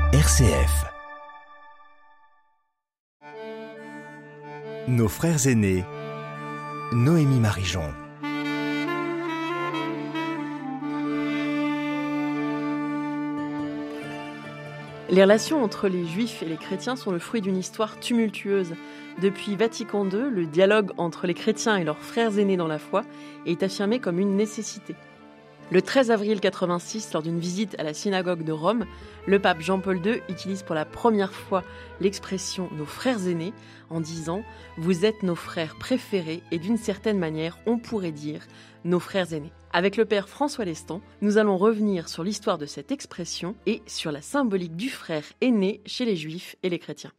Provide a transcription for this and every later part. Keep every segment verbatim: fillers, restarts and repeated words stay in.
R C F. Nos frères aînés, Noémie Marijon. Les relations entre les Juifs et les chrétiens sont le fruit d'une histoire tumultueuse. Depuis Vatican deux, le dialogue entre les chrétiens et leurs frères aînés dans la foi est affirmé comme une nécessité. Le treize avril quatre-vingt-six, lors d'une visite à la synagogue de Rome, le pape Jean-Paul deux utilise pour la première fois l'expression « nos frères aînés » en disant « vous êtes nos frères préférés » et d'une certaine manière, on pourrait dire « nos frères aînés ». Avec le père François Lestan, nous allons revenir sur l'histoire de cette expression et sur la symbolique du frère aîné chez les Juifs et les chrétiens.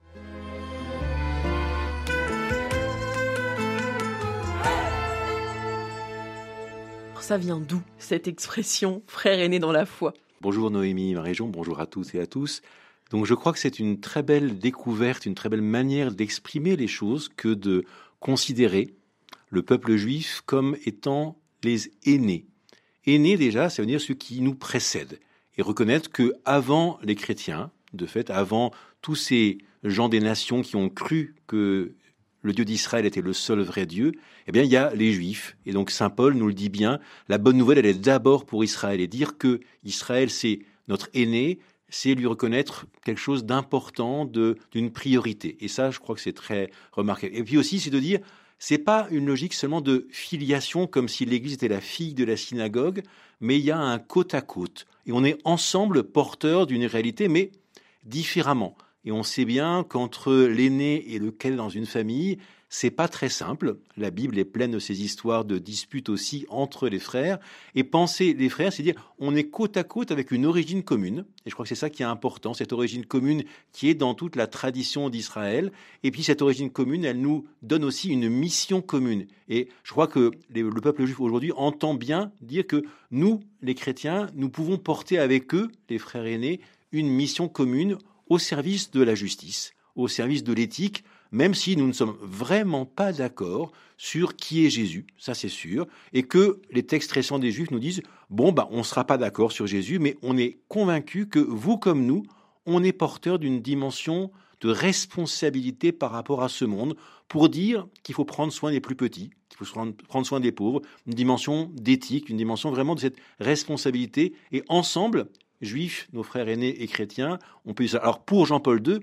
Ça vient d'où, cette expression « frère aîné dans la foi » ? Bonjour Noémie Marijon, bonjour à tous et à tous. Donc je crois que c'est une très belle découverte, une très belle manière d'exprimer les choses que de considérer le peuple juif comme étant les aînés. Aînés déjà, ça veut dire ceux qui nous précèdent. Et reconnaître que avant les chrétiens, de fait, avant tous ces gens des nations qui ont cru que le Dieu d'Israël était le seul vrai Dieu, eh bien, il y a les Juifs. Et donc, saint Paul nous le dit bien, la bonne nouvelle, elle est d'abord pour Israël. Et dire que Israël, c'est notre aîné, c'est lui reconnaître quelque chose d'important, de, d'une priorité. Et ça, je crois que c'est très remarquable. Et puis aussi, c'est de dire, c'est pas une logique seulement de filiation, comme si l'Église était la fille de la synagogue, mais il y a un côte à côte. Et on est ensemble porteurs d'une réalité, mais différemment. Et on sait bien qu'entre l'aîné et le cadet dans une famille, c'est pas très simple. La Bible est pleine de ces histoires de disputes aussi entre les frères. Et penser les frères, c'est dire on est côte à côte avec une origine commune. Et je crois que c'est ça qui est important, cette origine commune qui est dans toute la tradition d'Israël. Et puis cette origine commune, elle nous donne aussi une mission commune. Et je crois que les, le peuple juif aujourd'hui entend bien dire que nous, les chrétiens, nous pouvons porter avec eux, les frères aînés, une mission commune au service de la justice, au service de l'éthique, même si nous ne sommes vraiment pas d'accord sur qui est Jésus, ça c'est sûr, et que les textes récents des Juifs nous disent « bon, bah, on ne sera pas d'accord sur Jésus, mais on est convaincus que vous comme nous, on est porteurs d'une dimension de responsabilité par rapport à ce monde, pour dire qu'il faut prendre soin des plus petits, qu'il faut prendre soin des pauvres, une dimension d'éthique, une dimension vraiment de cette responsabilité, et ensemble, Juifs, nos frères aînés et chrétiens, on peut dire ça. Alors pour Jean-Paul deux,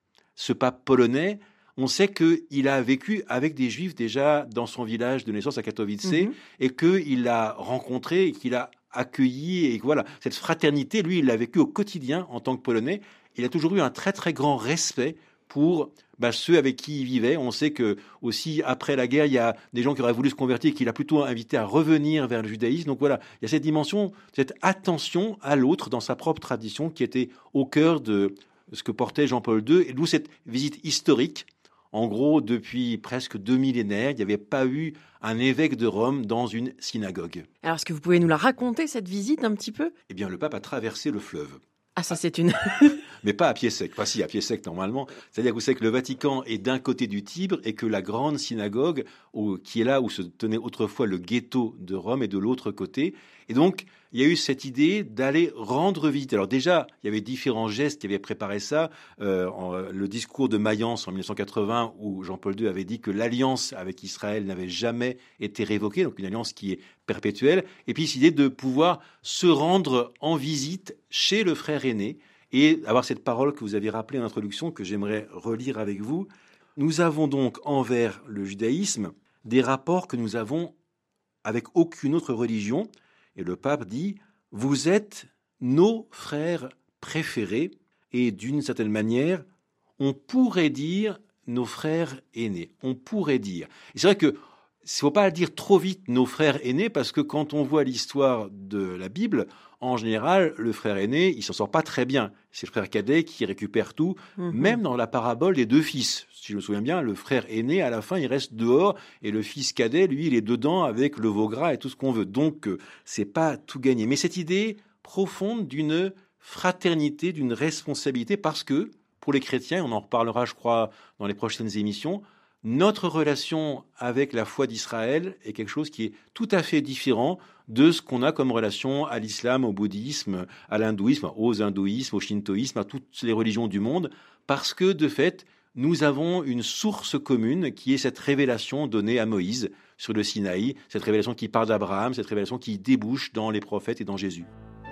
ce pape polonais, on sait qu'il a vécu avec des Juifs déjà dans son village de naissance à Katowice, mm-hmm. et qu'il l'a rencontré et qu'il a accueilli, et voilà, cette fraternité, lui, il l'a vécu au quotidien en tant que Polonais. Il a toujours eu un très très grand respect pour bah, ceux avec qui il vivait. On sait que aussi après la guerre, il y a des gens qui auraient voulu se convertir et qu'il a plutôt invité à revenir vers le judaïsme. Donc voilà, il y a cette dimension, cette attention à l'autre dans sa propre tradition qui était au cœur de ce que portait Jean-Paul deux, et d'où cette visite historique. En gros, depuis presque deux millénaires, il n'y avait pas eu un évêque de Rome dans une synagogue. Alors, est-ce que vous pouvez nous la raconter, cette visite, un petit peu ? Eh bien, le pape a traversé le fleuve. Ah, ça, c'est une... Mais pas à pied sec. Enfin, si, à pied sec, normalement. C'est-à-dire que vous savez que le Vatican est d'un côté du Tibre et que la grande synagogue, où, qui est là où se tenait autrefois le ghetto de Rome, est de l'autre côté. Et donc, il y a eu cette idée d'aller rendre visite. Alors déjà, il y avait différents gestes qui avaient préparé ça. Euh, en, le discours de Mayence en mille neuf cent quatre-vingts, où Jean-Paul deux avait dit que l'alliance avec Israël n'avait jamais été révoquée, donc une alliance qui est perpétuelle. Et puis, cette idée de pouvoir se rendre en visite chez le frère aîné et avoir cette parole que vous avez rappelée en introduction, que j'aimerais relire avec vous. Nous avons donc envers le judaïsme des rapports que nous avons avec aucune autre religion. Et le pape dit « Vous êtes nos frères préférés » et d'une certaine manière, on pourrait dire nos frères aînés. On pourrait dire. Et c'est vrai que il ne faut pas dire trop vite nos frères aînés, parce que quand on voit l'histoire de la Bible, en général, le frère aîné, il s'en sort pas très bien. C'est le frère cadet qui récupère tout, mm-hmm. même dans la parabole des deux fils. Si je me souviens bien, le frère aîné, à la fin, il reste dehors, et le fils cadet, lui, il est dedans avec le veau gras et tout ce qu'on veut. Donc, euh, c'est pas tout gagné. Mais cette idée profonde d'une fraternité, d'une responsabilité, parce que, pour les chrétiens, on en reparlera, je crois, dans les prochaines émissions, notre relation avec la foi d'Israël est quelque chose qui est tout à fait différent de ce qu'on a comme relation à l'islam, au bouddhisme, à l'hindouisme, aux hindouismes, au shintoïsme, à toutes les religions du monde, parce que de fait, nous avons une source commune qui est cette révélation donnée à Moïse sur le Sinaï, cette révélation qui part d'Abraham, cette révélation qui débouche dans les prophètes et dans Jésus.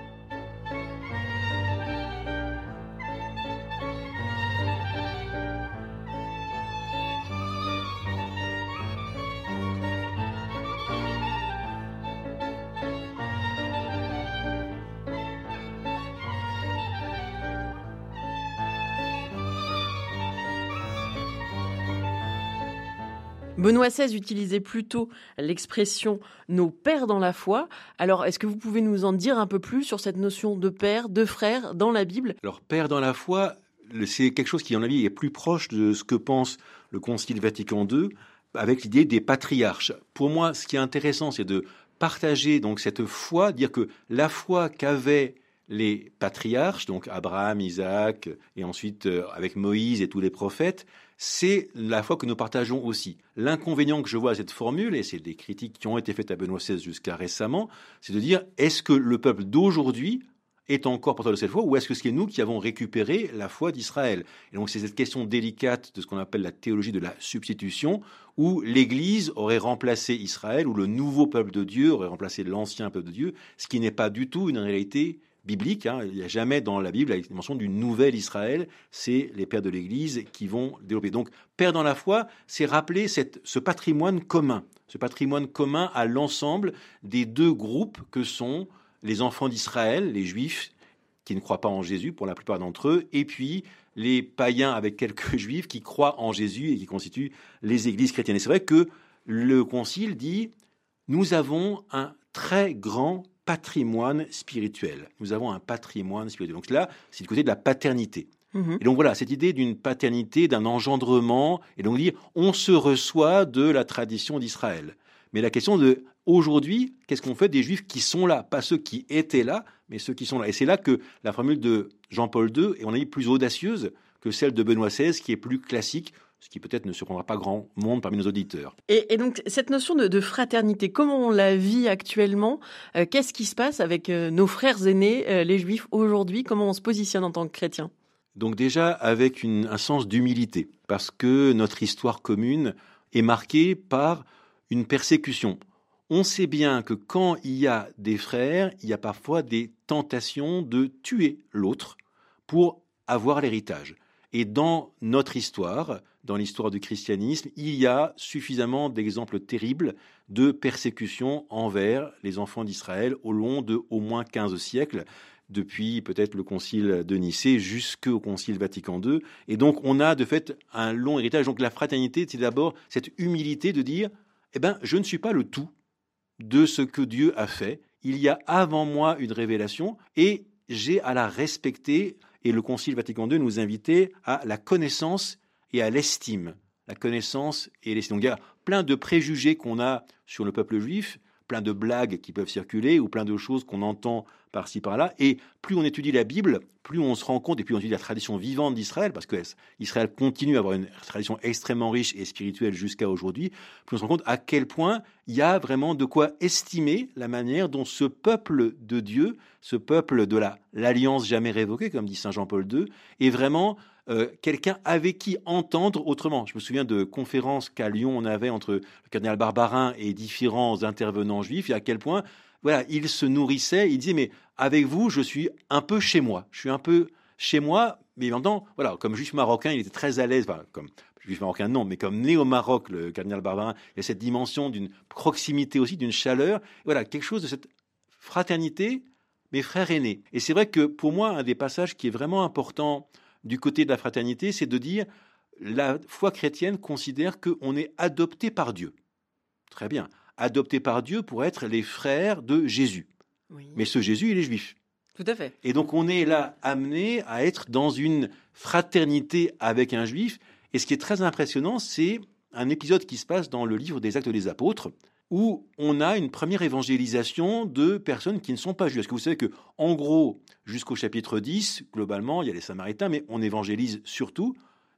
Benoît seize utilisait plutôt l'expression « nos pères dans la foi ». Alors, est-ce que vous pouvez nous en dire un peu plus sur cette notion de père, de frère dans la Bible ? Alors, père dans la foi, c'est quelque chose qui, à mon avis, est plus proche de ce que pense le Concile Vatican deux avec l'idée des patriarches. Pour moi, ce qui est intéressant, c'est de partager donc cette foi, dire que la foi qu'avaient les patriarches, donc Abraham, Isaac, et ensuite euh, avec Moïse et tous les prophètes, c'est la foi que nous partageons aussi. L'inconvénient que je vois à cette formule, et c'est des critiques qui ont été faites à Benoît seize jusqu'à récemment, c'est de dire, est-ce que le peuple d'aujourd'hui est encore porteur de cette foi, ou est-ce que c'est nous qui avons récupéré la foi d'Israël ? Et donc c'est cette question délicate de ce qu'on appelle la théologie de la substitution, où l'Église aurait remplacé Israël, ou le nouveau peuple de Dieu aurait remplacé l'ancien peuple de Dieu, ce qui n'est pas du tout une réalité biblique, hein. Il n'y a jamais dans la Bible la mention d'une nouvelle Israël, c'est les pères de l'Église qui vont développer. Donc, père dans la foi, c'est rappeler cette, ce patrimoine commun, ce patrimoine commun à l'ensemble des deux groupes que sont les enfants d'Israël, les Juifs qui ne croient pas en Jésus pour la plupart d'entre eux, et puis les païens avec quelques Juifs qui croient en Jésus et qui constituent les églises chrétiennes. Et c'est vrai que le Concile dit « Nous avons un très grand patrimoine spirituel. Nous avons un patrimoine spirituel. » Donc là, c'est du côté de la paternité. Mmh. Et donc voilà, cette idée d'une paternité, d'un engendrement, et donc dire, on se reçoit de la tradition d'Israël. Mais la question de, aujourd'hui, qu'est-ce qu'on fait des Juifs qui sont là ? Pas ceux qui étaient là, mais ceux qui sont là. Et c'est là que la formule de Jean-Paul deux est, on a dit, plus audacieuse que celle de Benoît seize, qui est plus classique, ce qui peut-être ne surprendra pas grand monde parmi nos auditeurs. Et, et donc, cette notion de, de fraternité, comment on la vit actuellement ? euh, Qu'est-ce qui se passe avec euh, nos frères aînés, euh, les Juifs, aujourd'hui ? Comment on se positionne en tant que chrétien ? Donc déjà, avec une, un sens d'humilité, parce que notre histoire commune est marquée par une persécution. On sait bien que quand il y a des frères, il y a parfois des tentations de tuer l'autre pour avoir l'héritage. Et dans notre histoire, dans l'histoire du christianisme, il y a suffisamment d'exemples terribles de persécutions envers les enfants d'Israël au long de au moins quinze siècles, depuis peut-être le concile de Nicée jusqu'au concile Vatican deux. Et donc on a de fait un long héritage. Donc la fraternité, c'est d'abord cette humilité de dire « Eh bien, je ne suis pas le tout de ce que Dieu a fait. Il y a avant moi une révélation et j'ai à la respecter. » Et le Concile Vatican deux nous invitait à la connaissance et à l'estime. La connaissance et l'estime. Donc il y a plein de préjugés qu'on a sur le peuple juif, plein de blagues qui peuvent circuler ou plein de choses qu'on entend par-ci par-là. Et plus on étudie la Bible, plus on se rend compte, et plus on étudie la tradition vivante d'Israël, parce que Israël continue à avoir une tradition extrêmement riche et spirituelle jusqu'à aujourd'hui, plus on se rend compte à quel point il y a vraiment de quoi estimer la manière dont ce peuple de Dieu, ce peuple de la, l'alliance jamais révoquée, comme dit saint Jean-Paul deux, est vraiment euh, quelqu'un avec qui entendre autrement. Je me souviens de conférences qu'à Lyon on avait entre le cardinal Barbarin et différents intervenants juifs, et à quel point voilà, il se nourrissait, il disait, mais avec vous, je suis un peu chez moi. Je suis un peu chez moi, mais maintenant, voilà, comme juif marocain, il était très à l'aise, enfin, comme juif marocain, non, mais comme né au Maroc, le cardinal Barbarin, il y a cette dimension d'une proximité aussi, d'une chaleur, voilà, quelque chose de cette fraternité, mes frères aînés. Et c'est vrai que pour moi, un des passages qui est vraiment important du côté de la fraternité, c'est de dire, la foi chrétienne considère qu'on est adopté par Dieu. Très bien. Adoptés par Dieu pour être les frères de Jésus. Oui. Mais ce Jésus, il est juif. Tout à fait. Et donc on est là amené à être dans une fraternité avec un juif. Et ce qui est très impressionnant, c'est un épisode qui se passe dans le livre des Actes des Apôtres, où on a une première évangélisation de personnes qui ne sont pas juives. Parce que vous savez que, en gros, jusqu'au chapitre dix, globalement, il y a les Samaritains, mais on évangélise surtout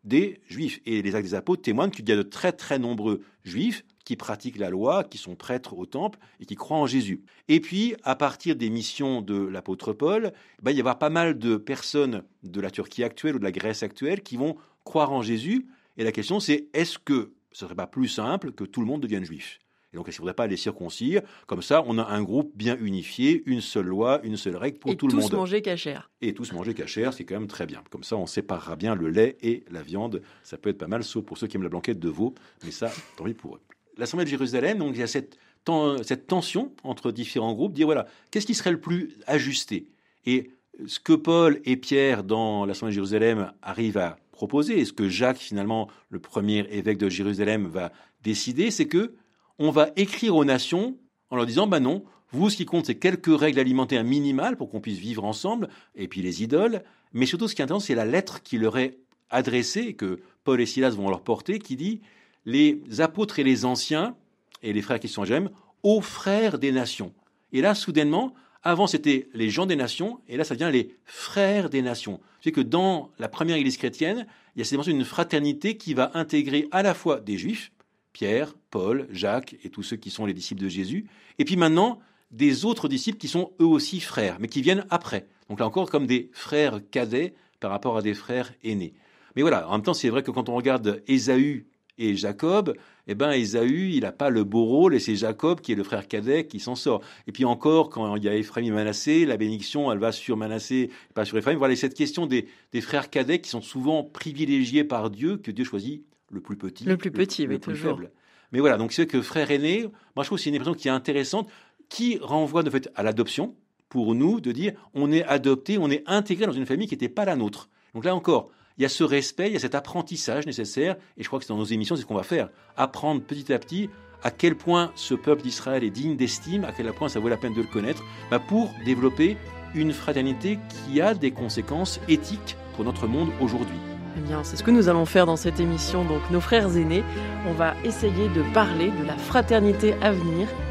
des Juifs. Et les Actes des Apôtres témoignent qu'il y a de très très nombreux Juifs qui pratiquent la loi, qui sont prêtres au temple et qui croient en Jésus. Et puis, à partir des missions de l'apôtre Paul, ben, il va y avoir pas mal de personnes de la Turquie actuelle ou de la Grèce actuelle qui vont croire en Jésus. Et la question, c'est est-ce que ce ne serait pas plus simple que tout le monde devienne juif ? Et donc, est-ce qu'il ne faudrait pas les circoncire ? Comme ça, on a un groupe bien unifié, une seule loi, une seule règle pour et tout le monde. Et tous manger cachère. Et tous manger cachère, c'est quand même très bien. Comme ça, on séparera bien le lait et la viande. Ça peut être pas mal, sauf pour ceux qui aiment la blanquette de veau. Mais ça, tant pis pour eux. L'Assemblée de Jérusalem, donc, il y a cette, ten- cette tension entre différents groupes, dire voilà, qu'est-ce qui serait le plus ajusté ? Et ce que Paul et Pierre, dans l'Assemblée de Jérusalem, arrivent à proposer, et ce que Jacques, finalement, le premier évêque de Jérusalem, va décider, c'est que on va écrire aux nations en leur disant, ben non, vous, ce qui compte, c'est quelques règles alimentaires minimales pour qu'on puisse vivre ensemble, et puis les idoles, mais surtout, ce qui est intéressant, c'est la lettre qui leur est adressée, que Paul et Silas vont leur porter, qui dit, les apôtres et les anciens, et les frères qui sont en Jérusalem, aux frères des nations. Et là, soudainement, avant, c'était les gens des nations, et là, ça devient les frères des nations. C'est que dans la première Église chrétienne, il y a cette dimension d'une fraternité qui va intégrer à la fois des Juifs, Pierre, Paul, Jacques et tous ceux qui sont les disciples de Jésus, et puis maintenant, des autres disciples qui sont eux aussi frères, mais qui viennent après. Donc là encore, comme des frères cadets par rapport à des frères aînés. Mais voilà, en même temps, c'est vrai que quand on regarde Ésaü et Jacob, eh ben Ésaü, il n'a pas le beau rôle, et c'est Jacob qui est le frère cadet qui s'en sort. Et puis encore, quand il y a Ephraim et Manassé, la bénédiction, elle va sur Manassé, pas sur Ephraim. Voilà, cette question des, des frères cadets qui sont souvent privilégiés par Dieu, que Dieu choisit le plus petit, le plus petit, le, oui, le plus toujours. faible. Mais voilà, donc c'est que frère aîné, moi je trouve que c'est une expression qui est intéressante, qui renvoie de fait à l'adoption, pour nous, de dire on est adopté, on est intégré dans une famille qui n'était pas la nôtre. Donc là encore, il y a ce respect, il y a cet apprentissage nécessaire, et je crois que c'est dans nos émissions, c'est ce qu'on va faire, apprendre petit à petit à quel point ce peuple d'Israël est digne d'estime, à quel point ça vaut la peine de le connaître, bah pour développer une fraternité qui a des conséquences éthiques pour notre monde aujourd'hui. Eh bien, c'est ce que nous allons faire dans cette émission, donc nos frères aînés. On va essayer de parler de la fraternité à venir